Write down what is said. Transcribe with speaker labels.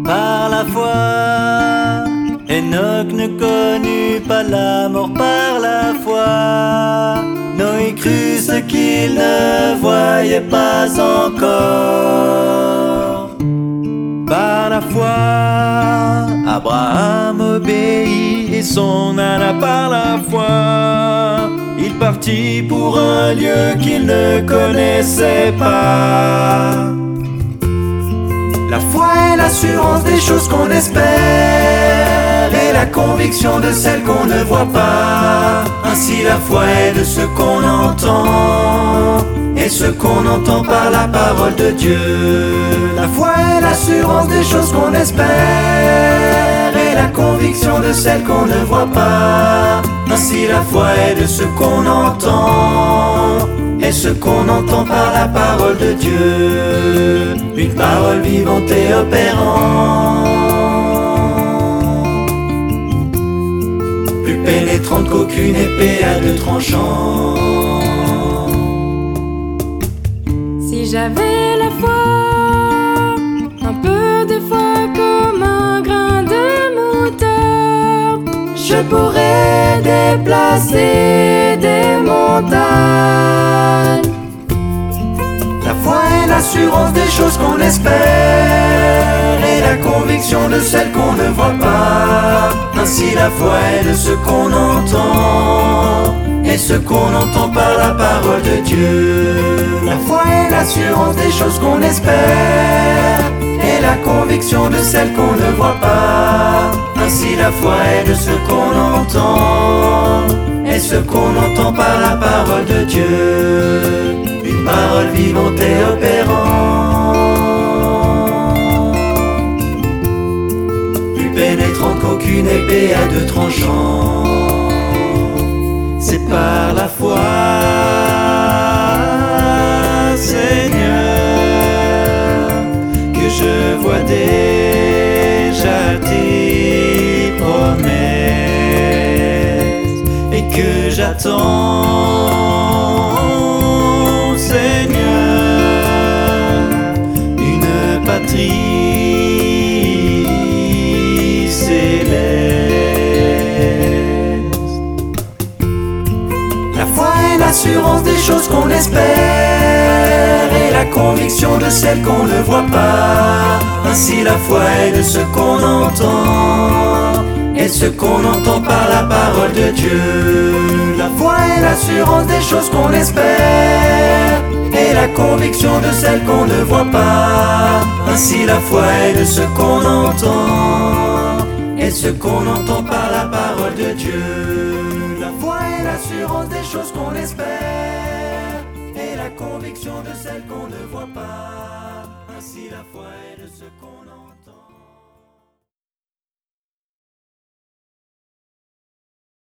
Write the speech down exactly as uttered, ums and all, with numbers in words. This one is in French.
Speaker 1: par la foi. Enoch ne connut pas la mort par la foi. Noé crut ce qu'il ne voyait pas encore. Par la foi, Abraham obéit et son âne par la foi. Il partit pour un lieu qu'il ne connaissait pas. La foi est l'assurance des choses qu'on espère et la conviction de celles qu'on ne voit pas. Ainsi la foi est de ce qu'on entend et ce qu'on entend par la parole de Dieu. La foi est l'assurance des choses qu'on espère et la conviction de celles qu'on ne voit pas. Ainsi la foi est de ce qu'on entend et ce qu'on entend par la parole de Dieu. Une parole vivante et opérante, plus pénétrante qu'aucune épée à deux tranchants.
Speaker 2: Si j'avais la foi, un peu de foi comme un grain de moutarde, je pourrais déplacer des montagnes.
Speaker 1: La foi est l'assurance des choses qu'on espère et la conviction de celles qu'on ne voit pas. Ainsi la foi est de ce qu'on entend et ce qu'on entend par la parole de Dieu. La foi est l'assurance des choses qu'on espère et la conviction de celles qu'on ne voit pas. Ainsi la foi est de ce qu'on entend et ce qu'on entend par la parole de Dieu. Une parole vivante et opérante, plus pénétrante qu'aucune épée à deux tranchants. C'est par la foi, Seigneur, que je vois déjà tes promesses et que j'attends, Seigneur, une patrie céleste. La foi est l'assurance des choses qu'on espère et la conviction de celles qu'on ne voit pas. Ainsi la foi est de ce qu'on entend et ce qu'on entend par la parole de Dieu. La foi est l'assurance des choses qu'on espère et la conviction de celles qu'on ne voit pas. Ainsi la foi est de ce qu'on entend et ce qu'on entend par la parole de Dieu. La foi est l'assurance des choses qu'on espère et la conviction de celles qu'on ne voit pas. Ainsi la foi est de ce qu'on entend.